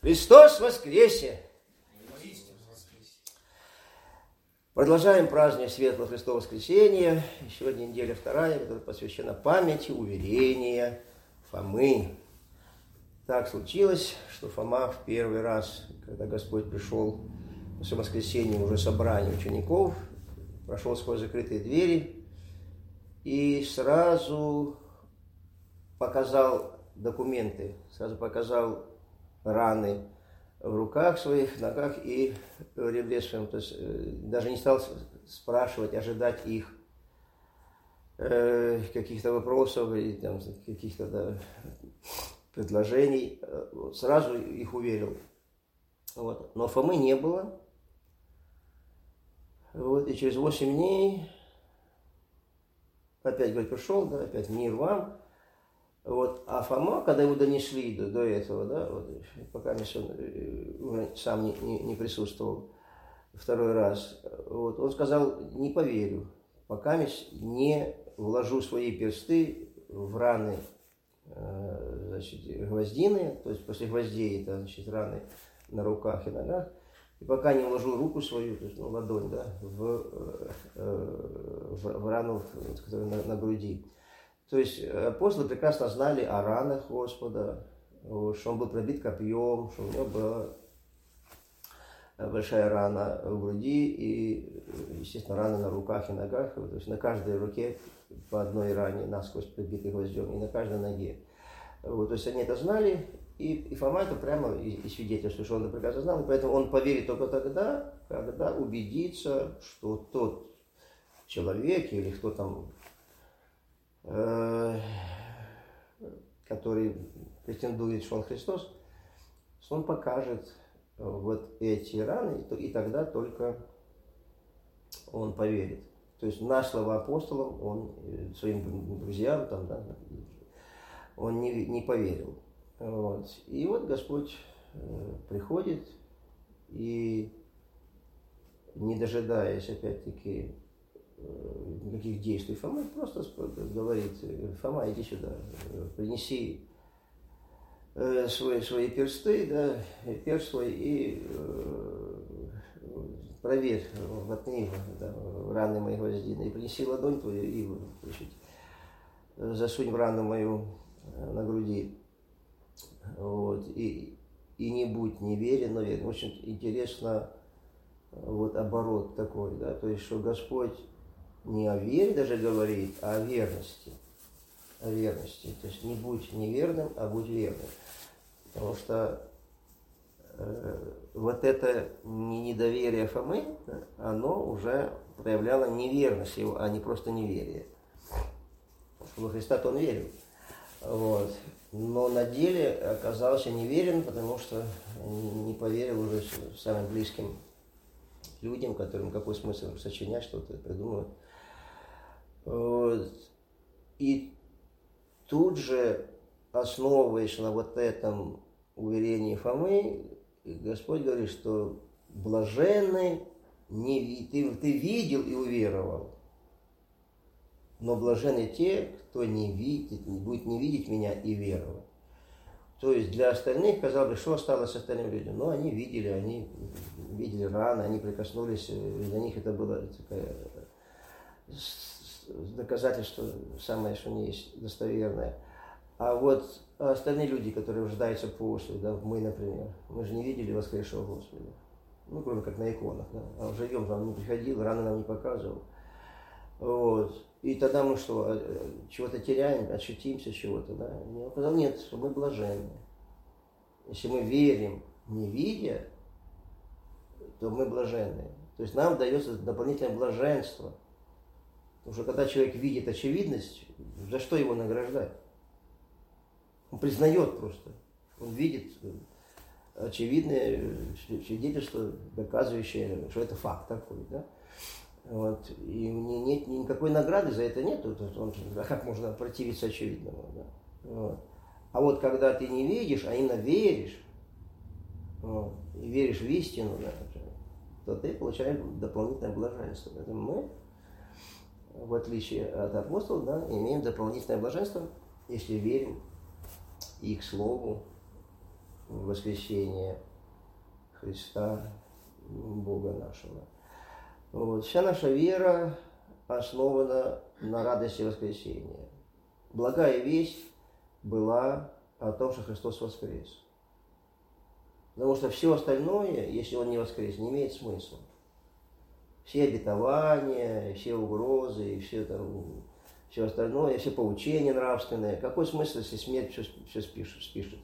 Христос воскресе! Продолжаем праздник Светлого Христова воскресения. Сегодня неделя вторая, которая посвящена памяти уверения Фомы. Так случилось, что Фома в первый раз, когда Господь пришел после воскресения уже собрание учеников, прошел сквозь закрытые двери и сразу показал документы, сразу показал раны в руках своих, ногах и в ребре своем. То есть даже не стал спрашивать, ожидать их каких-то вопросов и там, каких-то предложений. Сразу их уверил. Вот. Но Фомы не было. Вот. И через 8 дней опять, говорит, пришел, да, опять мир вам. Вот. А Фома, когда его донесли до этого, да, вот, пока он сам не присутствовал второй раз, вот, он сказал, не поверю, пока не вложу свои персты в раны, значит, гвоздины, то есть после гвоздей это, значит, раны на руках и ногах, и пока не вложу руку свою, то есть, ладонь, да, в рану, которая на груди. То есть апостолы прекрасно знали о ранах Господа, что он был пробит копьем, что у него была большая рана в груди и, естественно, раны на руках и ногах. То есть на каждой руке по одной ране насквозь пробитой гвоздем и на каждой ноге. Вот, то есть они это знали, и Фома это прямо и свидетельствует, что он это прекрасно знал, и поэтому он поверит только тогда, когда убедится, что тот человек или кто там, который претендует, что он Христос, он покажет вот эти раны, и тогда только он поверит. То есть на слово апостолам, он своим друзьям, там, да, он не поверил. Вот. И вот Господь приходит и, не дожидаясь опять-таки никаких действий Фомы, просто говорит: Фома, иди сюда, принеси свои персты, да, перст свой и проверь, воткни, да, раны мои гвоздины, и принеси ладонь твою и, значит, засунь в рану мою на груди. Вот, и не будь неверен, но верен. Очень интересно вот оборот такой, да, то есть, что Господь не о вере даже говорит, а о верности. О верности. То есть не будь неверным, а будь верным. Потому что вот это недоверие Фомы, оно уже проявляло неверность его, а не просто неверие. Потому что во Христа-то он верил. Вот. Но на деле оказался неверен, потому что не поверил уже самым близким людям, которым какой смысл сочинять что-то, придумывать. Вот. И тут же, основываясь на вот этом уверении Фомы, Господь говорит, что блаженны, ты видел и уверовал, но блаженны те, кто не видит, будет не видеть меня и веровать. То есть для остальных, казалось бы, что осталось остальным людям? Но они видели раны, они прикоснулись, для них это было такое доказательство самое, что не есть достоверное. А вот остальные люди, которые рождаются после, да, мы, например, мы же не видели воскресшего Господа. Ну, кроме как на иконах, да. А он живем, нам не приходил, раны нам не показывал. Вот. И тогда мы что, чего-то теряем, ощутимся чего-то, да? Он сказал, нет, что мы блаженны. Если мы верим, не видя, то мы блаженны. То есть нам дается дополнительное блаженство. Потому что когда человек видит очевидность, за что его награждать? Он признает просто. Он видит очевидное свидетельство, доказывающее, что это факт такой, да? Вот. И нет никакой награды за это нет. А как можно противиться очевидному? Да? Вот. А вот когда ты не видишь, а именно веришь, вот, и веришь в истину, да, то ты получаешь дополнительное блаженство. Поэтому мы, в отличие от апостолов, да, имеем дополнительное блаженство, если верим их слову, воскресения Христа, Бога нашего. Вот. Вся наша вера основана на радости воскресения. Благая весть была о том, что Христос воскрес. Потому что все остальное, если Он не воскрес, не имеет смысла. Все обетования, все угрозы, все остальное, все поучения нравственные. Какой смысл, если смерть все спишет?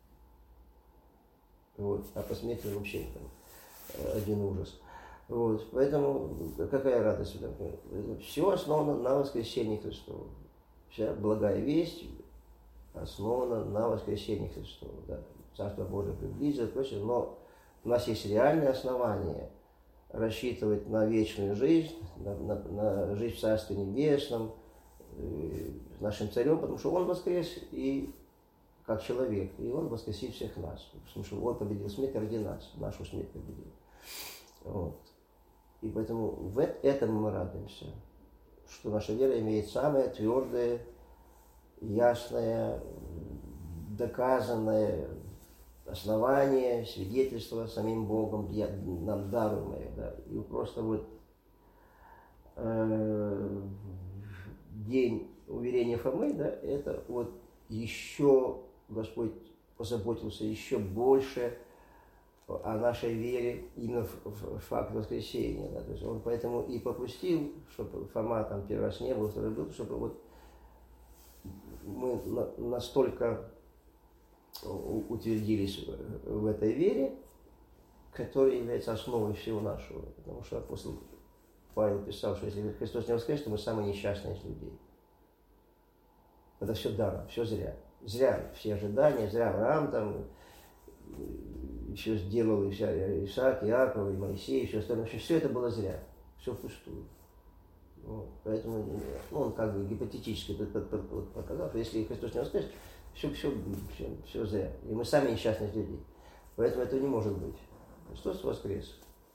Вот. А по смерти вообще один ужас. Вот. Поэтому какая радость? Все основано на воскресении Христова. Вся благая весть основана на воскресении Христова. Да. Царство Божие приблизилось, прочее, но у нас есть реальные основания рассчитывать на вечную жизнь, на жизнь в Царстве Небесном, нашим царем, потому что Он воскрес и как человек, и Он воскресит всех нас, потому что Он победил смерть ради нас, нашу смерть победил. Вот. И поэтому в этом мы радуемся, что наша вера имеет самое твердое, ясное, доказанное основание, свидетельство самим Богом, нам даруемое. Да. И просто вот день уверения Фомы, да, это вот еще Господь позаботился еще больше о нашей вере именно в факт воскресения. Да. То есть Он поэтому и попустил, чтобы Фома там первый раз не был, второй был, чтобы вот мы настолько утвердились в этой вере, которая является основой всего нашего. Потому что апостол Павел писал, что если Христос не воскрес, то мы самые несчастные из людей. Это все даром, все зря. Зря все ожидания, зря Авраам там все сделал, и вся Исаак, Иаков, и Моисей, и все остальное. Все это было зря, все впустую. Вот. Поэтому он как бы гипотетически показал, что если Христос не воскрес, все зря. И мы сами несчастные люди. Поэтому этого не может быть. Христос воскрес.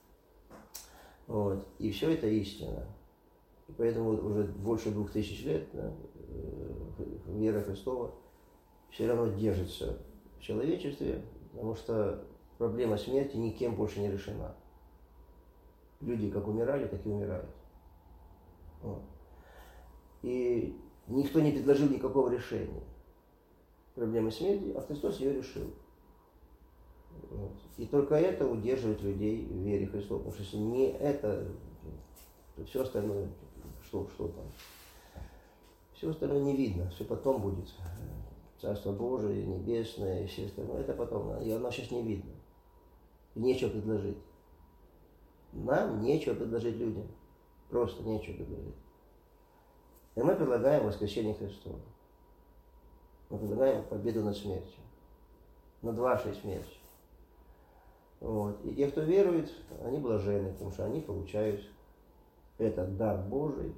Вот. И все это истина. И поэтому уже больше 2000 лет, да, вера Христова все равно держится в человечестве, потому что проблема смерти никем больше не решена. Люди как умирали, так и умирают. Вот. И никто не предложил никакого решения проблемы смерти, а Христос ее решил. Вот. И только это удерживает людей в вере Христова. Потому что если не это, то все остальное, что там? Все остальное не видно, все потом будет. Царство Божие, Небесное и все остальное, это потом. И оно сейчас не видно. И нечего предложить. Нам нечего предложить людям. Просто нечего предложить. И мы предлагаем воскресение Христова. Мы предлагаем победу над смертью. Над вашей смертью. Вот. И те, кто верует, они блаженны, потому что они получают этот дар Божий.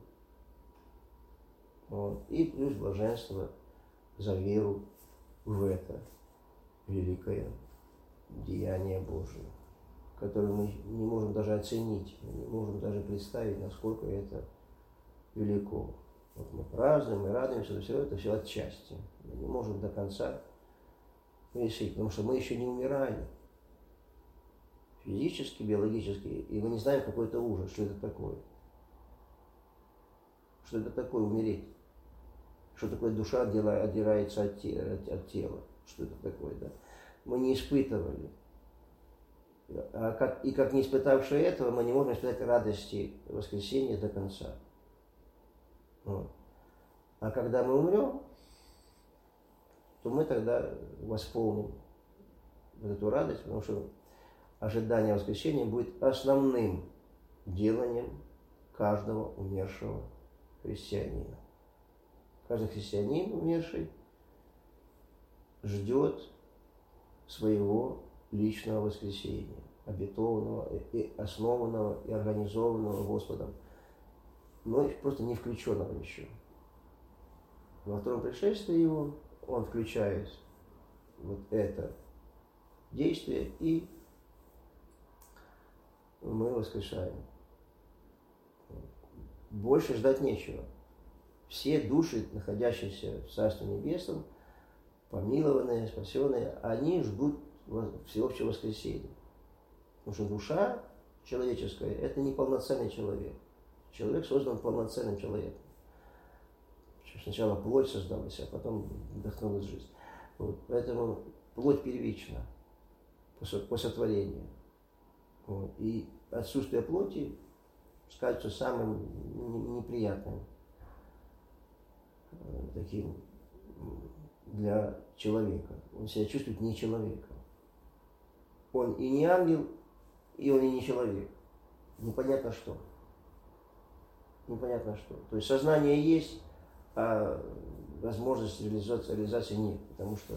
Вот. И плюс блаженство за веру в это великое деяние Божие, которое мы не можем даже оценить, мы не можем даже представить, насколько это велико. Вот мы празднуем, мы радуемся, но все равно это все отчасти. Мы не можем до конца решить, потому что мы еще не умирали. Физически, биологически, и мы не знаем, какой это ужас, что это такое. Что это такое умереть? Что такое душа отдирается от тела? Что это такое, да? Мы не испытывали. И как не испытавшие этого, мы не можем испытать радости воскресения до конца. Вот. А когда мы умрем, то мы тогда восполним вот эту радость, потому что ожидание воскресения будет основным деланием каждого умершего христианина. Каждый христианин, умерший, ждет своего личного воскресения, обетованного, и основанного, и организованного Господом, но просто не включенного еще. Во втором пришествии Его Он включает вот это действие, и мы воскрешаем. Больше ждать нечего. Все души, находящиеся в Царстве Небесном, помилованные, спасенные, они ждут всеобщего воскресения. Потому что душа человеческая – это не полноценный человек. Человек создан полноценным человеком. Сначала плоть создалась, а потом вдохнулась жизнь. Вот. Поэтому плоть первична по сотворению. Вот. И отсутствие плоти кажется самым неприятным таким для человека. Он себя чувствует не человеком. Он и не ангел, и он и не человек. Непонятно что. Непонятно что. То есть сознание есть, а возможности реализации нет. Потому что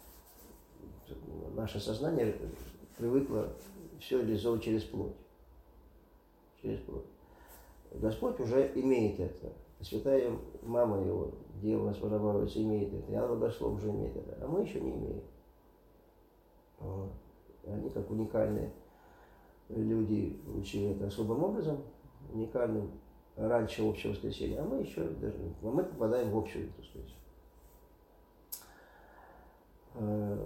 наше сознание привыкло все реализовывать через плоть. Через плоть. Господь уже имеет это. Святая мама его, Дева Господа Богородица, имеет это. Иоанн Богослов уже имеет это. А мы еще не имеем. Вот. Они как уникальные люди учили это особым образом, уникальным, раньше общего воскресения, а мы еще даже, мы попадаем в общую, так сказать,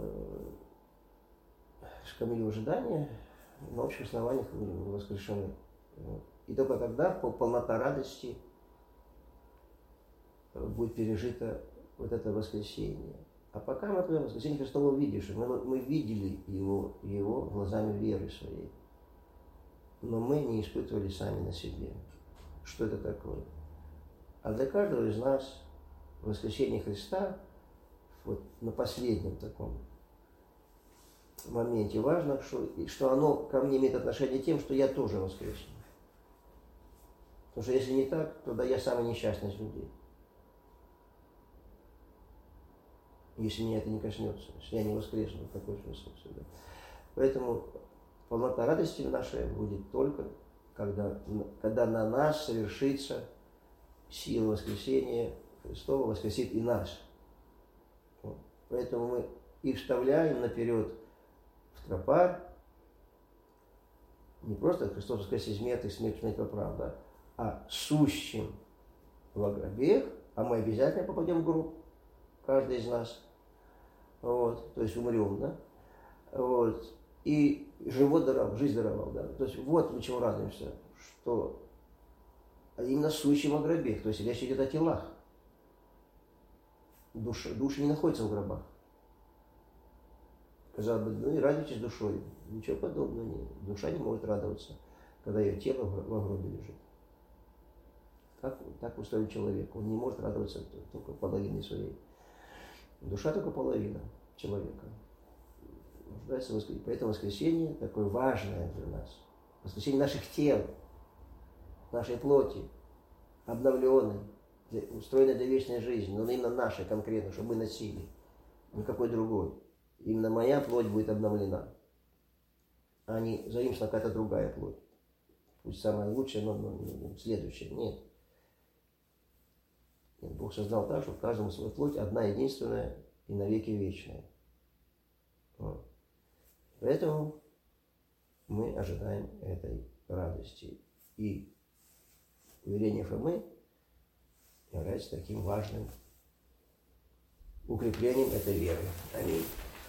скамью ожидания, на общих основаниях мы воскрешены. И только тогда полнота радости будет пережито вот это воскресение. А пока мы в воскресенье Христово видишь, мы видели его глазами веры своей, но мы не испытывали сами на себе, что это такое. А для каждого из нас воскресение Христа вот на последнем таком моменте важно, что оно ко мне имеет отношение тем, что я тоже воскресен. Потому что если не так, тогда я самый несчастный из людей. Если меня это не коснется, если я не воскресну, какой смысл всегда. Поэтому полнота радости наша будет только, когда на нас совершится сила воскресения Христова, воскресит и нас. Вот. Поэтому мы и вставляем наперед в тропарь не просто Христос воскрес из мертвых, смерть правда, а сущим во гробех, а мы обязательно попадем в гроб, каждый из нас. Вот, то есть умрем, да? Вот, и живот даровал, жизнь даровал, да? То есть вот мы чему радуемся, что именно сущим во гробех, то есть речь идет о телах. Души не находятся в гробах. Казалось бы, ну и радуйтесь душой. Ничего подобного нет. Душа не может радоваться, когда ее тело во гробе лежит. Так устроен человек. Он не может радоваться только половине своей. Душа только половина человека. Поэтому воскресенье такое важное для нас. Воскресенье наших тел, нашей плоти, обновленной, устроенной для вечной жизни, но именно нашей конкретно, чтобы мы носили, никакой другой. Именно моя плоть будет обновлена, а не заимствована какая-то другая плоть. Пусть самая лучшая, но следующая. Нет. Бог создал так, чтобы каждому свою плоть одна единственная и навеки вечная. Вот. Поэтому мы ожидаем этой радости. И уверение Фомы является таким важным укреплением этой веры. Аминь.